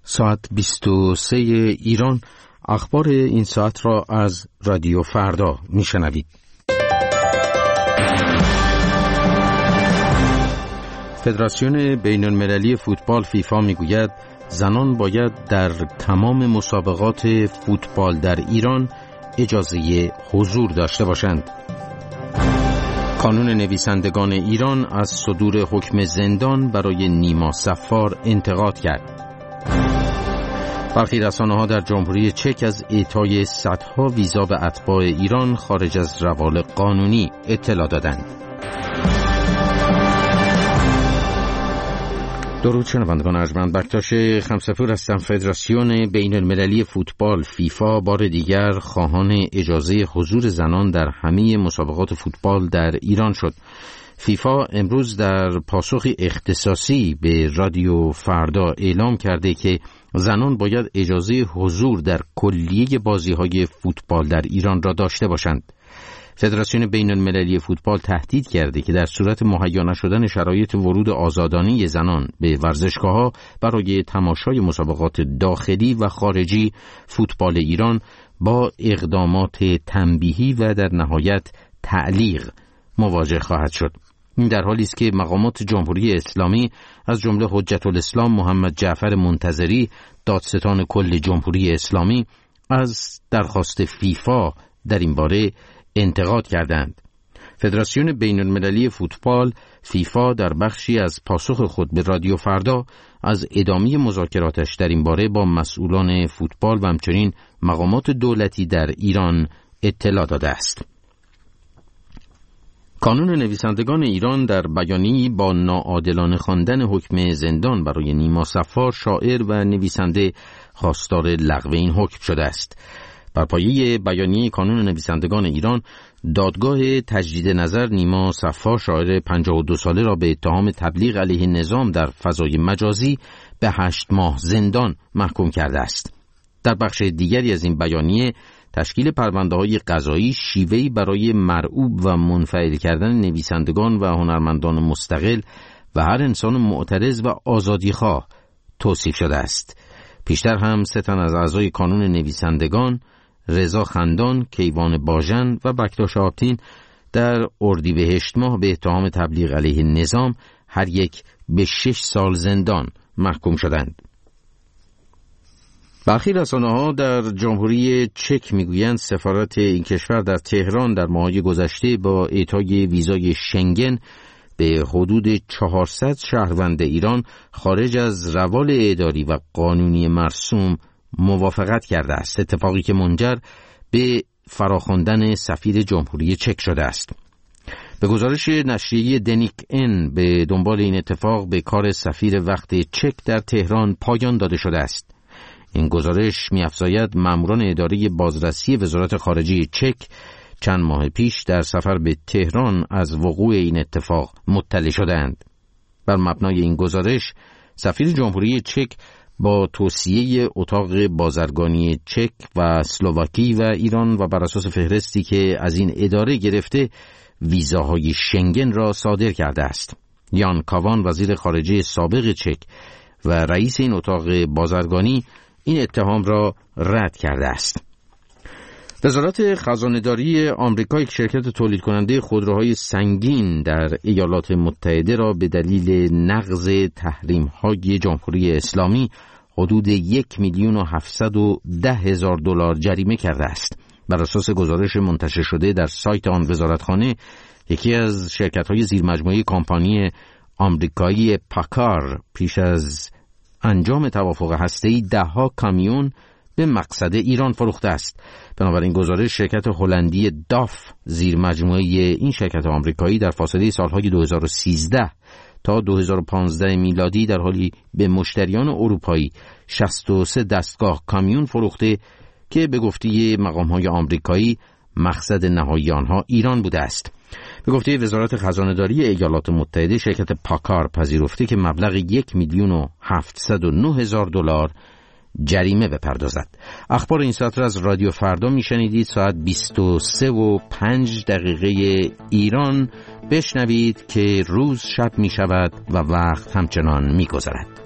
ساعت 23 ایران. اخبار این ساعت را از رادیو فردا میشنوید. فدراسیون بین المللی فوتبال فیفا میگوید زنان باید در تمام مسابقات فوتبال در ایران اجازه حضور داشته باشند. کانون نویسندگان ایران از صدور حکم زندان برای نیما صفار انتقاد کرد. برخی رسانه‌ها در جمهوری چک از اعطای صدها ویزا به اتباع ایران خارج از روال قانونی اطلاع دادند. درود شنوندگان ارجمند، بکتاش خمسفور هستم. فدراسیون بین المللی فوتبال فیفا بار دیگر خواهان اجازه حضور زنان در همه مسابقات فوتبال در ایران شد. فیفا امروز در پاسخی اختصاصی به رادیو فردا اعلام کرده که زنان باید اجازه حضور در کلیه بازی‌های فوتبال در ایران را داشته باشند. فدراسیون بین المللی فوتبال تهدید کرده که در صورت مهیا نشدن شرایط ورود آزادانه زنان به ورزشگاه‌ها برای تماشای مسابقات داخلی و خارجی فوتبال ایران با اقدامات تنبیهی و در نهایت تعلیق مواجه خواهد شد. این در حالی است که مقامات جمهوری اسلامی از جمله حجت الاسلام محمد جعفر منتظری، دادستان کل جمهوری اسلامی، از درخواست فیفا در این باره انتقاد کردند. فدراسیون بین المللی فوتبال فیفا در بخشی از پاسخ خود به رادیو فردا از ادامه مذاکراتش در این باره با مسئولان فوتبال و همچنین مقامات دولتی در ایران اطلاع داده است. کانون نویسندگان ایران در بیانیه‌ای با ناعادلانه خواندن حکم زندان برای نیما صفار، شاعر و نویسنده، خواستار لغو این حکم شده است. بر پایه بیانیه کانون نویسندگان ایران، دادگاه تجدید نظر نیما صفار، شاعر 52 ساله را به اتهام تبلیغ علیه نظام در فضای مجازی به 8 ماه زندان محکوم کرده است. در بخش دیگری از این بیانیه، تشکیل پرونده‌های قضایی شیوهی برای مرعوب و منفعل کردن نویسندگان و هنرمندان مستقل و هر انسان معترض و آزادیخواه توصیف شده است. پیشتر هم 3 تن از اعضای کانون نویسندگان، رضا خندان، کیوان باژن و بکتاش آبتین، در اردیبهشت ماه به اتهام تبلیغ علیه نظام هر یک به 6 سال زندان محکوم شدند. برخی رسانه‌ها در جمهوری چک میگویند سفارت این کشور در تهران در ماه‌های گذشته با اعطای ویزای شنگن به حدود 400 شهروند ایران خارج از روال اداری و قانونی مرسوم موافقت کرده است، اتفاقی که منجر به فراخواندن سفیر جمهوری چک شده است. به گزارش نشریه دنیک ان، به دنبال این اتفاق به کار سفیر وقت چک در تهران پایان داده شده است. این گزارش می‌افزاید ماموران اداره بازرسی وزارت خارجه چک چند ماه پیش در سفر به تهران از وقوع این اتفاق مطلع شدند. بر مبنای این گزارش، سفیر جمهوری چک با توصیه اتاق بازرگانی چک و اسلواکی و ایران و بر اساس فهرستی که از این اداره گرفته، ویزاهای شنگن را صادر کرده است. یان کاوان، وزیر خارجه سابق چک و رئیس این اتاق بازرگانی، این اتهام را رد کرده است. وزارت خزانه‌داری آمریکا، یک شرکت تولید کننده خودروهای سنگین در ایالات متحده، را به دلیل نقض تحریم‌های جمهوری اسلامی حدود 1,710,000 دلار جریمه کرده است. بر اساس گزارش منتشر شده در سایت آن وزارتخانه، یکی از شرکت‌های زیرمجموعه کمپانی آمریکایی پاکار پیش از انجام توافق هسته‌ای 10 کامیون به مقصد ایران فروخته است. بنابراین گزارش شرکت هلندی داف، زیر مجموعه این شرکت آمریکایی، در فاصله سالهای 2013 تا 2015 میلادی در حالی به مشتریان اروپایی 63 دستگاه کامیون فروخته که به گفته مقام‌های آمریکایی مقصد نهایی آنها ایران بوده است. به گفته وزارت خزانه‌داری ایالات متحده، شرکت پاکار پذیرفته که مبلغ 1,709,000 دلار جریمه بپردازد. اخبار این ساعت را از رادیو فردا میشنیدید. ساعت 23:05 ایران. بشنوید که روز شب می شود و وقت همچنان می گذرد.